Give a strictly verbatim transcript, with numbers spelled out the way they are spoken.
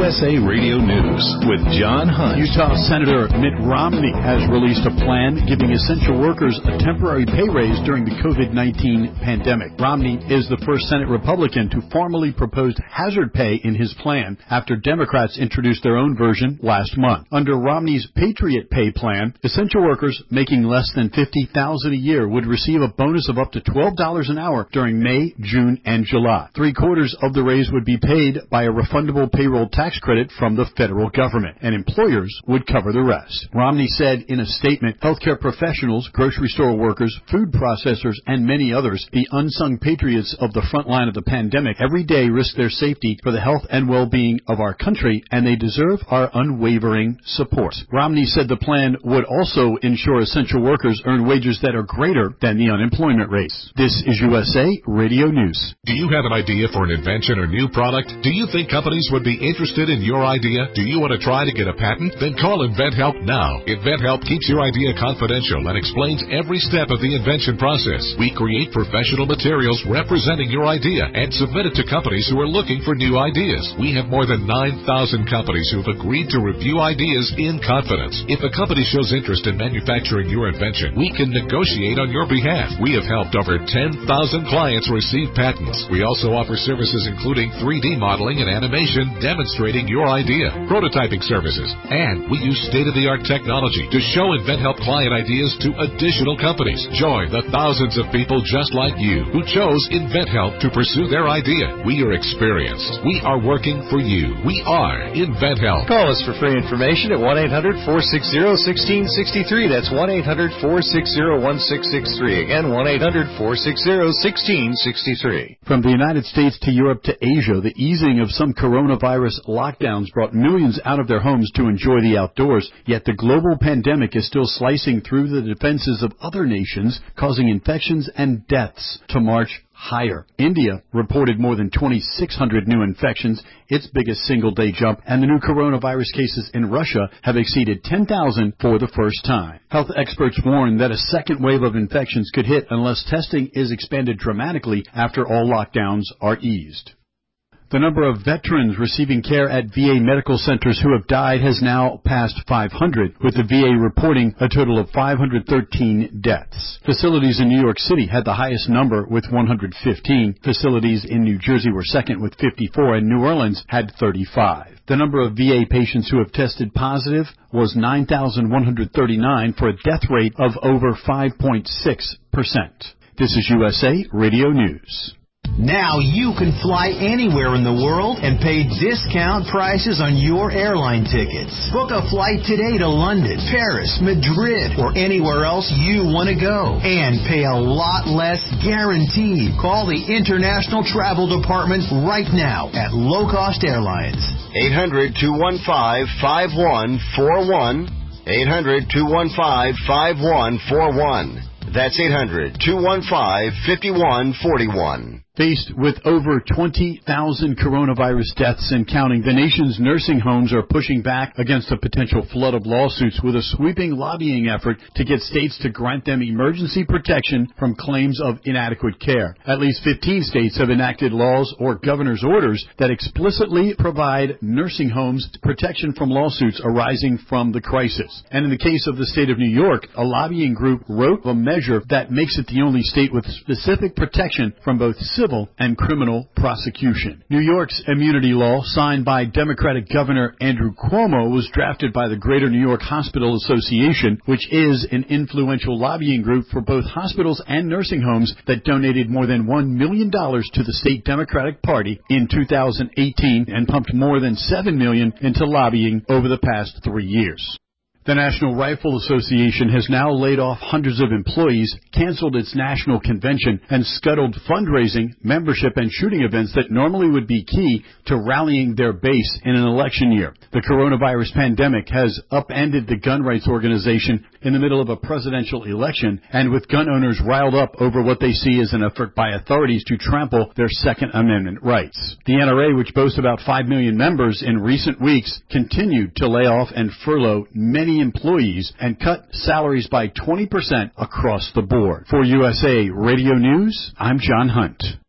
U S A Radio News with John Hunt. Utah Senator Mitt Romney has released a plan giving essential workers a temporary pay raise during the COVID nineteen pandemic. Romney is the first Senate Republican to formally propose hazard pay in his plan after Democrats introduced their own version last month. Under Romney's Patriot Pay plan, essential workers making less than fifty thousand dollars a year would receive a bonus of up to twelve dollars an hour during May, June, and July. Three quarters of the raise would be paid by a refundable payroll tax credit from the federal government, and employers would cover the rest. Romney said in a statement, healthcare professionals, grocery store workers, food processors, and many others, the unsung patriots of the front line of the pandemic, every day risk their safety for the health and well-being of our country, and they deserve our unwavering support. Romney said the plan would also ensure essential workers earn wages that are greater than the unemployment rate. This is U S A Radio News. Do you have an idea for an invention or new product? Do you think companies would be interested in your idea? Do you want to try to get a patent? Then call InventHelp now. InventHelp keeps your idea confidential and explains every step of the invention process. We create professional materials representing your idea and submit it to companies who are looking for new ideas. We have more than nine thousand companies who have agreed to review ideas in confidence. If a company shows interest in manufacturing your invention, we can negotiate on your behalf. We have helped over ten thousand clients receive patents. We also offer services including three D modeling and animation demonstrating your idea, prototyping services, and we use state-of-the-art technology to show InventHelp client ideas to additional companies. Join the thousands of people just like you who chose InventHelp to pursue their idea. We are experienced. We are working for you. We are InventHelp. Call us for free information at one eight hundred, four six zero, one six six three. That's one eight hundred, four six zero, one six six three. Again, one eight hundred, four six zero, one six six three. From the United States to Europe to Asia, the easing of some coronavirus lockdowns brought millions out of their homes to enjoy the outdoors, yet the global pandemic is still slicing through the defenses of other nations, causing infections and deaths to march higher. India reported more than twenty-six hundred new infections, its biggest single-day jump, and the new coronavirus cases in Russia have exceeded ten thousand for the first time. Health experts warn that a second wave of infections could hit unless testing is expanded dramatically after all lockdowns are eased. The number of veterans receiving care at V A medical centers who have died has now passed five hundred, with the V A reporting a total of five hundred thirteen deaths. Facilities in New York City had the highest number with one hundred fifteen. Facilities in New Jersey were second with fifty-four, and New Orleans had thirty-five. The number of V A patients who have tested positive was nine thousand one hundred thirty-nine for a death rate of over five point six percent. This is U S A Radio News. Now you can fly anywhere in the world and pay discount prices on your airline tickets. Book a flight today to London, Paris, Madrid, or anywhere else you want to go. And pay a lot less guaranteed. Call the International Travel Department right now at Low Cost Airlines. eight hundred, two one five, five one four one. eight hundred, two one five, five one four one. That's eight hundred, two one five, five one four one. Faced with over twenty thousand coronavirus deaths and counting, the nation's nursing homes are pushing back against a potential flood of lawsuits with a sweeping lobbying effort to get states to grant them emergency protection from claims of inadequate care. At least fifteen states have enacted laws or governor's orders that explicitly provide nursing homes protection from lawsuits arising from the crisis. And in the case of the state of New York, a lobbying group wrote a measure that makes it the only state with specific protection from both civil and criminal prosecution. New York's immunity law, signed by Democratic Governor Andrew Cuomo, was drafted by the Greater New York Hospital Association, which is an influential lobbying group for both hospitals and nursing homes that donated more than one million dollars to the state Democratic Party in two thousand eighteen and pumped more than seven million dollars into lobbying over the past three years. The National Rifle Association has now laid off hundreds of employees, canceled its national convention, and scuttled fundraising, membership, and shooting events that normally would be key to rallying their base in an election year. The coronavirus pandemic has upended the gun rights organization in the middle of a presidential election, and with gun owners riled up over what they see as an effort by authorities to trample their Second Amendment rights. The N R A, which boasts about five million members, in recent weeks continued to lay off and furlough many employees and cut salaries by twenty percent across the board. For U S A Radio News, I'm John Hunt.